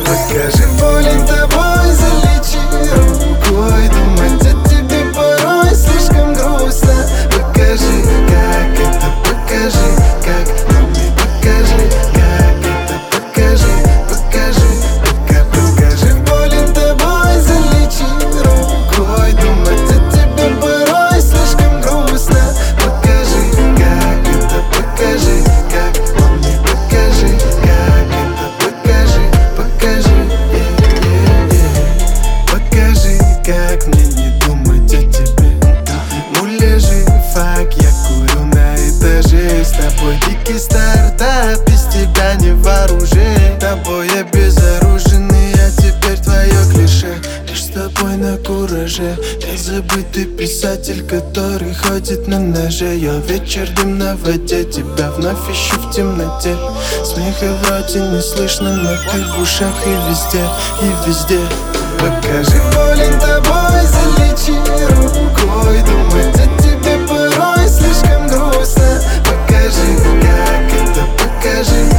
Покажи боль тобой, залечи рукой. Думать о тебе порой слишком грустно. Покажи, как это, покажи, как маме, покажи, как это, покажи, покажи, покажи боль тобой, залечи рукой. Думать о тебе порой слишком грустно. Покажи, как это, покажи, как маме, покажи, как это, покажи, покажи, покажи, как мне не думать о тебе. Муляжи, фак, я курю на этаже. С тобой дикий стартап, без тебя не вооружен. Тобой я безоружный, а теперь твое клише. Лишь с тобой на кураже. Я забытый писатель, который ходит на ноже. Я вечер, дым на воде, тебя вновь ищу в темноте. Смеха вроде не слышно, но ты в ушах и везде, и везде. Покажи боль тобой, залечи рукой. Думать о тебе порой слишком грустно. Покажи, как это, покажи,